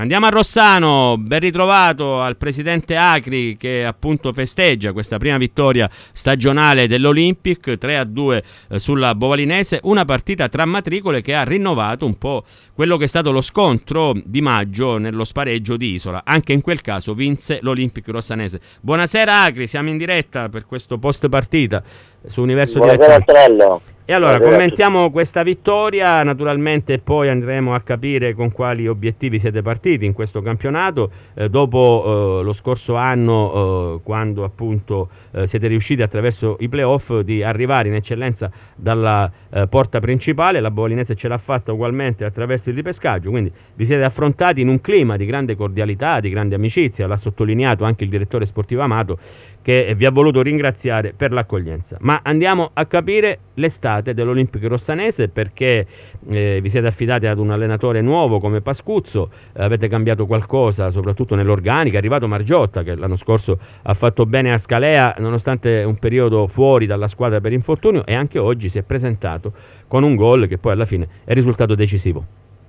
Andiamo a Rossano, ben ritrovato al presidente Acri che appunto festeggia questa prima vittoria stagionale dell'Olympic, 3-2 sulla Bovalinese, una partita tra matricole che ha rinnovato un po' quello che è stato lo scontro di maggio nello spareggio di Isola. Anche in quel caso vinse l'Olympic rossanese. Buonasera Acri, siamo in diretta per questo post partita su Universo Dilettante. E allora commentiamo questa vittoria, naturalmente poi andremo a capire con quali obiettivi siete partiti in questo campionato, dopo lo scorso anno quando appunto siete riusciti attraverso i playoff di arrivare in eccellenza dalla porta principale. La Bovalinese ce l'ha fatta ugualmente attraverso il ripescaggio, quindi vi siete affrontati in un clima di grande cordialità, di grande amicizia, l'ha sottolineato anche il direttore sportivo Amato, che vi ha voluto ringraziare per l'accoglienza. Ma andiamo a capire l'estate dell'Olimpico Rossanese, perché vi siete affidati ad un allenatore nuovo come Pascuzzo, avete cambiato qualcosa soprattutto nell'organico, è arrivato Margiotta che l'anno scorso ha fatto bene a Scalea nonostante un periodo fuori dalla squadra per infortunio, e anche oggi si è presentato con un gol che poi alla fine è risultato decisivo.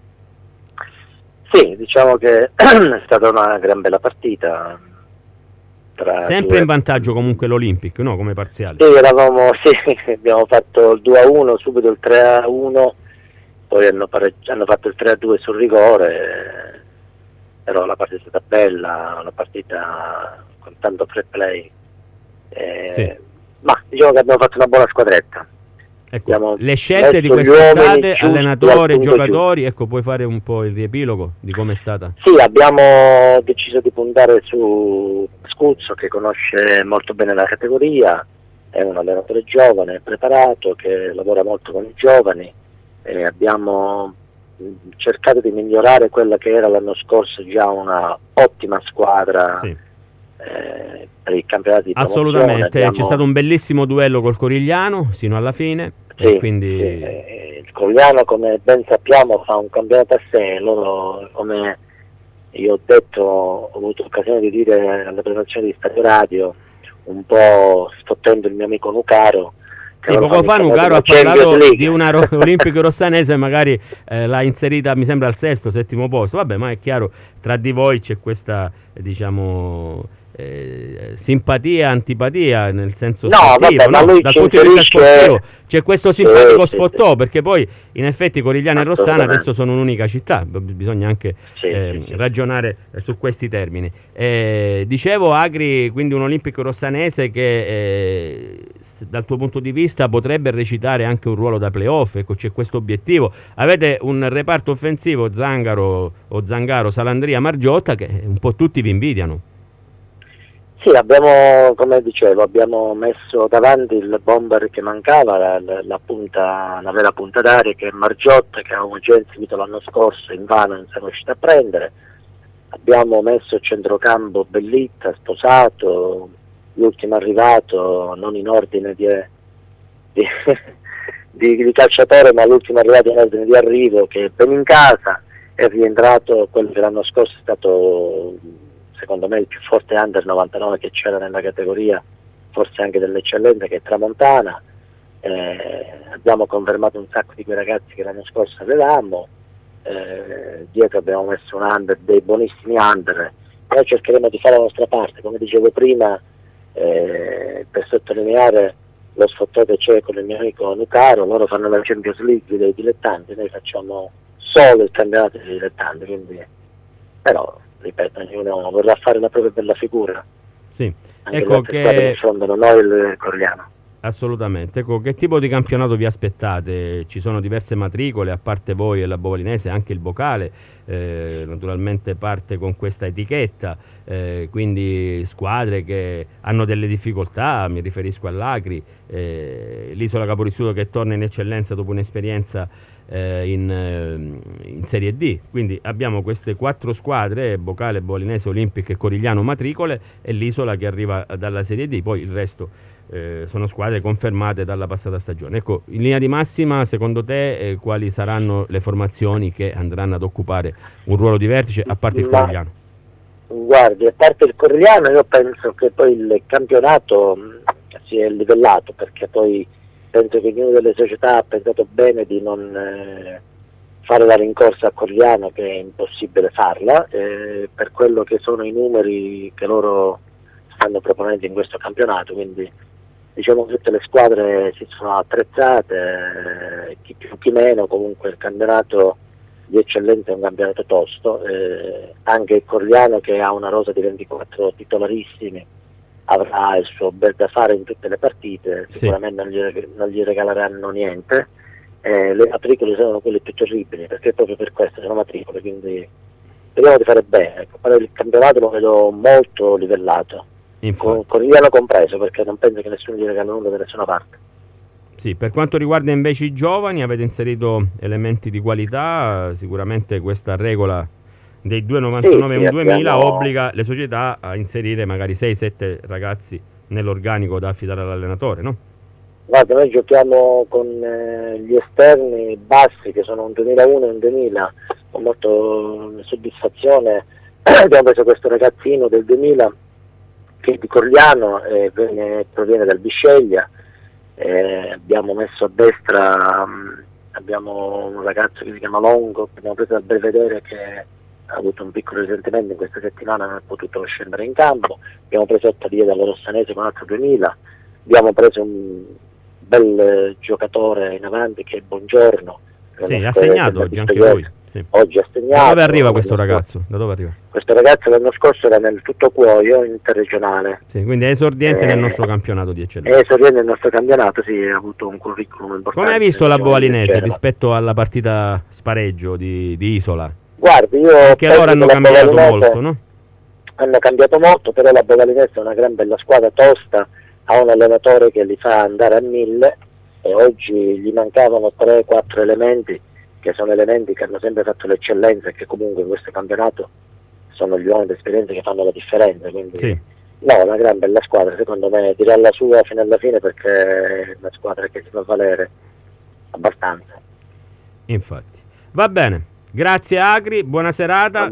Sì, diciamo che è stata una gran bella partita. Sempre in vantaggio comunque l'Olympic, no? Come parziale. Sì, abbiamo fatto il 2-1, subito il 3-1, poi hanno fatto il 3-2 sul rigore, però la partita è stata bella, una partita con tanto free play, sì. Ma diciamo che abbiamo fatto una buona squadretta. Ecco, le scelte di quest'estate, allenatore, giocatori, ecco, puoi fare un po' il riepilogo di come è stata? Sì, abbiamo deciso di puntare su Scuzzo, che conosce molto bene la categoria, è un allenatore giovane, preparato, che lavora molto con i giovani, e abbiamo cercato di migliorare quella che era l'anno scorso già una ottima squadra. Sì. Per il campionato di promozione. Assolutamente, c'è stato un bellissimo duello col Corigliano sino alla fine. Sì, quindi... sì. Il Corigliano, come ben sappiamo, fa un campionato a sé. Loro, come io ho detto, ho avuto occasione di dire alle presentazioni di Stadio Radio, un po' sfottendo il mio amico Nucaro. Sì, poco fa Nucaro ha parlato di una Olimpico Rossanese, magari l'ha inserita mi sembra al sesto, settimo posto. Vabbè, ma è chiaro, tra di voi c'è questa, diciamo... simpatia, antipatia nel senso sportivo, no? Dal punto di vista sportivo c'è questo simpatico sfottò, perché poi in effetti Corigliano e Rossana adesso sono un'unica città, bisogna anche ragionare su questi termini. Dicevo Agri, quindi un Olimpico Rossanese che dal tuo punto di vista potrebbe recitare anche un ruolo da playoff, ecco, c'è questo obiettivo, avete un reparto offensivo Zangaro, Salandria, Margiotta, che un po' tutti vi invidiano. Sì, come dicevo, abbiamo messo davanti il bomber che mancava, una vera punta d'aria, che è Margiotta, che avevamo già inseguito l'anno scorso, invano non siamo riusciti a prendere. Abbiamo messo il centrocampo Bellitta, sposato, l'ultimo arrivato, non in ordine di calciatore, ma l'ultimo arrivato in ordine di arrivo, che è ben in casa, è rientrato quello che l'anno scorso è stato... secondo me il più forte under 99 che c'era nella categoria, forse anche dell'eccellenza, che è Tramontana. Abbiamo confermato un sacco di quei ragazzi che l'anno scorso avevamo, dietro abbiamo messo un under, dei buonissimi under. Noi cercheremo di fare la nostra parte, come dicevo prima, per sottolineare lo sfottò che c'è con il mio amico Nucaro. Loro fanno la Champions League dei dilettanti, noi facciamo solo il campionato dei dilettanti, quindi però ripeto, ognuno vorrà fare la propria bella figura. Sì, anche ecco che noi il Corigliano. Assolutamente. Ecco, che tipo di campionato vi aspettate? Ci sono diverse matricole, a parte voi e la Bovalinese, anche il Bocale naturalmente parte con questa etichetta, quindi squadre che hanno delle difficoltà, mi riferisco all'Acri, l'Isola Caporizzuto che torna in eccellenza dopo un'esperienza in Serie D, quindi abbiamo queste 4 squadre, Bocale, Bovalinese, Olimpic e Corigliano matricole, e l'Isola che arriva dalla Serie D, poi il resto sono squadre confermate dalla passata stagione. Ecco, in linea di massima, secondo te quali saranno le formazioni che andranno ad occupare un ruolo di vertice, a parte il Corigliano? Guardi, a parte il Corigliano, io penso che poi il campionato si è livellato, perché poi penso che ognuno delle società ha pensato bene di non fare la rincorsa a Corigliano, che è impossibile farla, per quello che sono i numeri che loro stanno proponendo in questo campionato, quindi diciamo tutte le squadre si sono attrezzate, chi più chi meno, comunque il campionato di eccellenza è un campionato tosto, anche il Corigliano, che ha una rosa di 24 titolarissimi, avrà il suo bel da fare in tutte le partite, sicuramente non gli regaleranno niente. Le matricole sono quelle più terribili, perché proprio per questo sono matricole, quindi speriamo di fare bene. Ecco, il campionato lo vedo molto livellato, con Corigliano compreso, perché non penso che nessuno gli regala nulla da nessuna parte. Sì, per quanto riguarda invece i giovani, avete inserito elementi di qualità, sicuramente questa regola dei 2,99 e un 2000 obbliga le società a inserire magari 6-7 ragazzi nell'organico da affidare all'allenatore, no? Guarda, noi giochiamo con gli esterni bassi, che sono un 2001 e un 2000, con molta soddisfazione abbiamo preso questo ragazzino del 2000 che è di Corigliano, proviene dal Bisceglia, abbiamo messo a destra, abbiamo un ragazzo che si chiama Longo, che abbiamo preso dal Belvedere, che ha avuto un piccolo risentimento in questa settimana, non è potuto scendere in campo, abbiamo preso Ottavia dalla Rossanese con altro 2000, abbiamo preso un bel giocatore in avanti che è Buongiorno. Sì, ha segnato oggi anche lui. Sì. Oggi ha segnato. Da dove arriva questo ragazzo? Da dove arriva? Questo ragazzo l'anno scorso era nel Tuttocuoio interregionale. Sì, quindi è esordiente nel nostro campionato di eccellenza. È esordiente nel nostro campionato, sì, ha avuto un curriculum importante. Come hai visto la Bovalinese rispetto alla partita spareggio di Isola? Guardi, io che loro hanno cambiato molto, no? Hanno cambiato molto, però la Bovalinese è una gran bella squadra tosta, ha un allenatore che li fa andare a 1000 e oggi gli mancavano 3-4 elementi, che sono elementi che hanno sempre fatto l'eccellenza e che comunque in questo campionato sono gli uomini d'esperienza che fanno la differenza, quindi sì. No, una gran bella squadra, secondo me dirà la sua fino alla fine, perché è una squadra che si fa valere abbastanza. Infatti. Va bene, grazie Agri, buona serata.